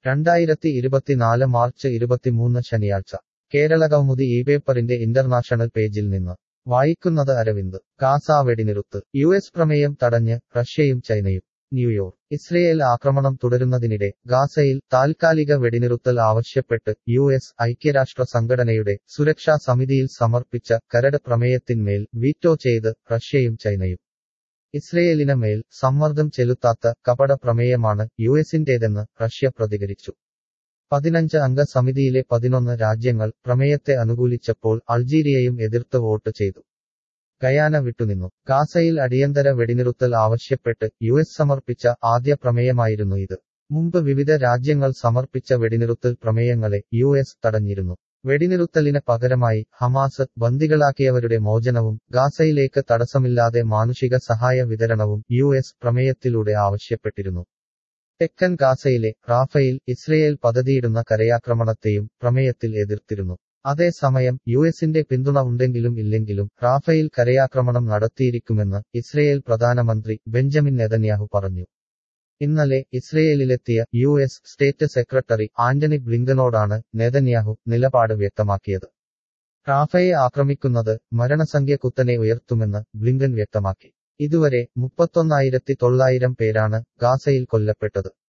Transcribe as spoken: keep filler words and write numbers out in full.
രണ്ടായിരത്തി ഇരുപത്തിനാല് മാർച്ച് ഇരുപത്തിമൂന്ന് ശനിയാഴ്ച കേരളകൗമുദി ഈ പേപ്പറിന്റെ ഇന്റർനാഷണൽ പേജിൽ നിന്ന് വായിക്കുന്നത് അരവിന്ദ്. ഗാസ വെടിനിറുത്ത്. യു എസ് പ്രമേയം തടഞ്ഞ് റഷ്യയും ചൈനയും. ന്യൂയോർക്ക്. ഇസ്രയേൽ ആക്രമണം തുടരുന്നതിനിടെ ഗാസയിൽ താൽക്കാലിക വെടിനിറുത്തൽ ആവശ്യപ്പെട്ട് യു എസ് ഐക്യരാഷ്ട്ര സംഘടനയുടെ സുരക്ഷാ സമിതിയിൽ സമർപ്പിച്ച കരട് പ്രമേയത്തിന്മേൽ വീറ്റോ ചെയ്ത് റഷ്യയും ചൈനയും. ഇസ്രയേലിന് മേൽ സമ്മർദ്ദം ചെലുത്താത്ത കപട പ്രമേയമാണ് യു എസിന്റേതെന്ന് റഷ്യ പ്രതികരിച്ചു. പതിനഞ്ച് അംഗ സമിതിയിലെ പതിനൊന്ന് രാജ്യങ്ങൾ പ്രമേയത്തെ അനുകൂലിച്ചപ്പോൾ അൾജീരിയയും എതിർത്ത് വോട്ട് ചെയ്തു. ഗയാന വിട്ടുനിന്നു. ഗാസയിൽ അടിയന്തര വെടിനിറുത്തൽ ആവശ്യപ്പെട്ട് യു എസ് സമർപ്പിച്ച ആദ്യ പ്രമേയമായിരുന്നു ഇത്. മുമ്പ് വിവിധ രാജ്യങ്ങൾ സമർപ്പിച്ച വെടിനിറുത്തൽ പ്രമേയങ്ങളെ യു എസ് തടഞ്ഞിരുന്നു. വെടിനിറുത്തലിന് പകരമായി ഹമാസ് ബന്ദികളാക്കിയവരുടെ മോചനവും ഗാസയിലേക്ക് തടസ്സമില്ലാതെ മാനുഷിക സഹായ വിതരണവും യു എസ് പ്രമേയത്തിലൂടെ ആവശ്യപ്പെട്ടിരുന്നു. തെക്കൻ ഗാസയിലെ റാഫയിൽ ഇസ്രയേൽ പദ്ധതിയിടുന്ന കരയാക്രമണത്തെയും പ്രമേയത്തിൽ എതിർത്തിരുന്നു. അതേസമയം യു എസിന്റെ പിന്തുണ ഉണ്ടെങ്കിലും ഇല്ലെങ്കിലും റാഫയിൽ കരയാക്രമണം നടത്തിയിരിക്കുമെന്ന് ഇസ്രയേൽ പ്രധാനമന്ത്രി ബെഞ്ചമിൻ നെതന്യാഹു പറഞ്ഞു. ഇന്നലെ ഇസ്രയേലിലെത്തിയ U S state secretary Antony ബ്ലിങ്കനോടാണ് നെതന്യാഹു നിലപാട് വ്യക്തമാക്കിയത്. റാഫയെ ആക്രമിക്കുന്നത് മരണസംഖ്യ കുത്തനെ ഉയർത്തുമെന്ന് ബ്ലിങ്കൻ വ്യക്തമാക്കി. ഇതുവരെ മുപ്പത്തൊന്നായിരത്തി തൊള്ളായിരം പേരാണ് ഗാസയിൽ കൊല്ലപ്പെട്ടത്.